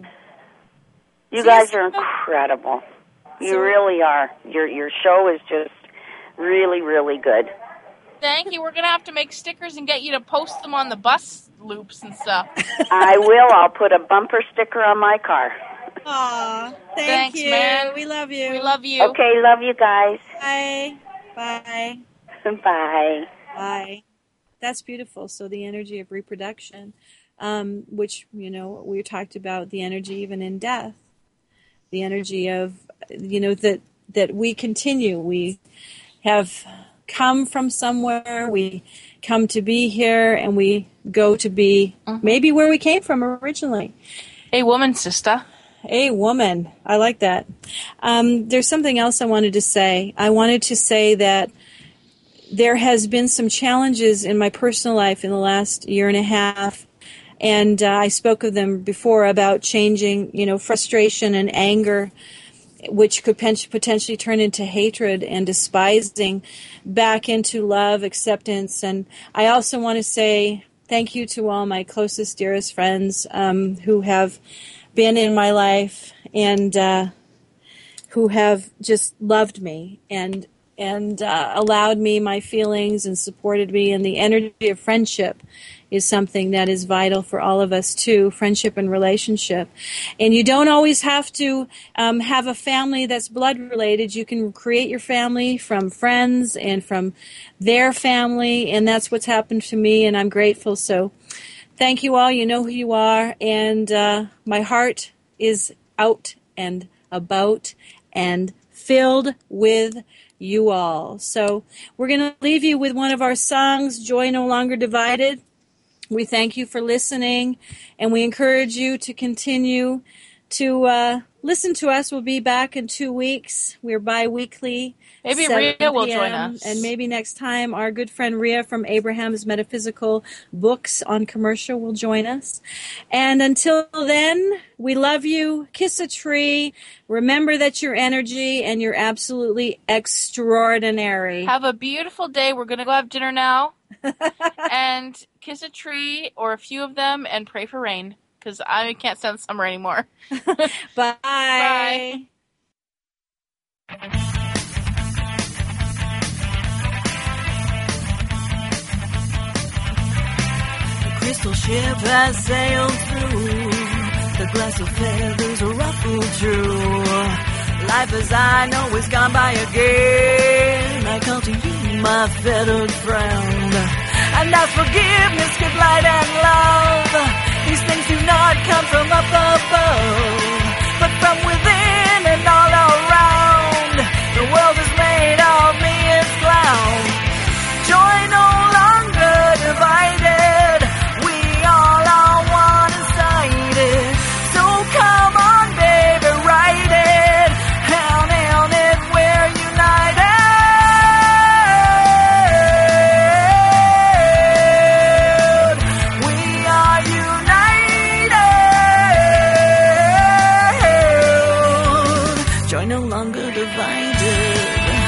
You See, guys so- are incredible. You so- really are. Your your show is just really, really good. Thank you. We're going to have to make stickers and get you to post them on the bus loops and stuff. I will. I'll put a bumper sticker on my car. Aw, thank Thanks, you. man. We love you. We love you. Okay, love you guys. Bye. Bye. Bye. Bye. That's beautiful. So the energy of reproduction, um, which, you know, we talked about the energy even in death, the energy of, you know, that, that we continue. We have come from somewhere, we come to be here, and we go to be Mhm. maybe where we came from originally. Hey, woman, sister. A woman. I like that. Um, there's something else I wanted to say. I wanted to say that there has been some challenges in my personal life in the last year and a half, and uh, I spoke of them before about changing, you know, frustration and anger, which could pen- potentially turn into hatred and despising, back into love, acceptance. And I also want to say thank you to all my closest, dearest friends um, who have been in my life and uh, who have just loved me and and uh, allowed me my feelings and supported me. And the energy of friendship is something that is vital for all of us too, friendship and relationship. And you don't always have to um, have a family that's blood related. You can create your family from friends and from their family, and that's what's happened to me, and I'm grateful. So thank you all. You know who you are, and uh, my heart is out and about and filled with you all. So we're going to leave you with one of our songs, Joy No Longer Divided. We thank you for listening, and we encourage you to continue to uh, listen to us. We'll be back in two weeks. We're bi-weekly. Maybe seven Rhea will p m, join us. And maybe next time our good friend Rhea from Abraham's Metaphysical Books on Commercial will join us. And until then, we love you. Kiss a tree. Remember that you're energy and you're absolutely extraordinary. Have a beautiful day. We're going to go have dinner now. And kiss a tree or a few of them and pray for rain, because I can't stand summer anymore. Bye. Bye. crystal ship has sailed through. The glass of feathers ruffled true. Life as I know is gone by again. I call to you, my fettered friend. And as forgiveness, give light and love. These things do not come from up above, but from within and all around. The world is made of me as clown. Joy no longer divided. We all are one inside it. So come on, baby, ride it. Pound on it, we're united. We are united. Joy no longer divided.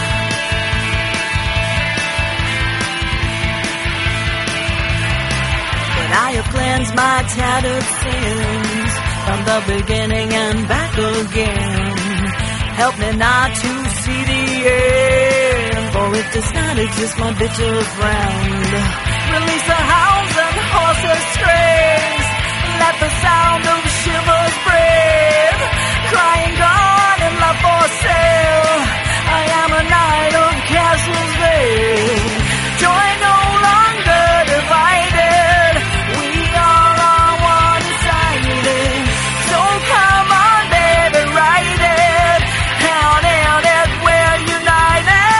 I have cleansed my tattered sins from the beginning and back again. Help me not to see the end, for it does not exist, my bitter friend. Release the hounds and horses' strains. Let the sound of shivers breathe. Crying gone and love for sale. I am a knight of Castle's Bay. Joy no longer divided. We all are one-sided. So come on, baby, ride it. Pound out it, we're united.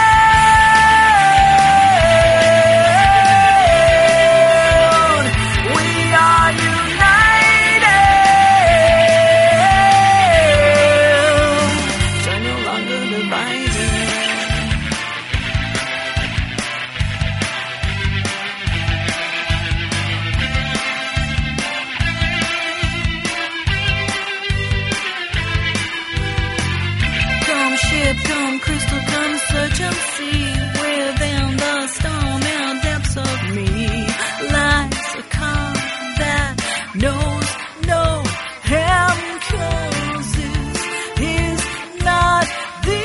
We are united. Joy no longer divided. Come ship, come crystal, come search and see. Within the storm and depths of me lies a calm that knows no hem. 'Cause this is not the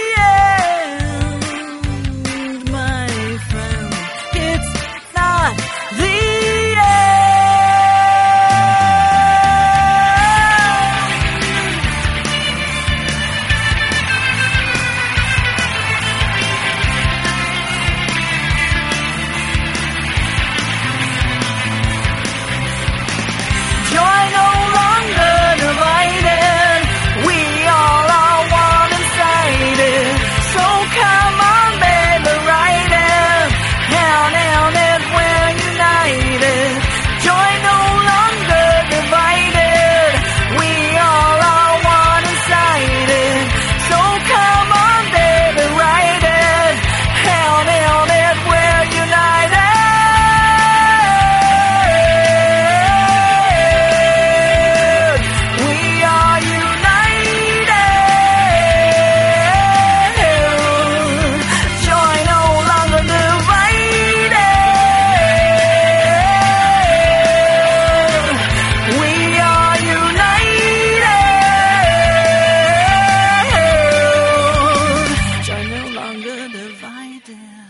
end, my friend. It's not the Joy no longer divided. We all are one inside it. So come on, baby, ride it. Down on it, we're united. Joy no longer divided. We all are one inside it. So come on, baby, ride it. Down on it, we're united. We are united. Joy no longer divided. We are united. Joy no longer divided.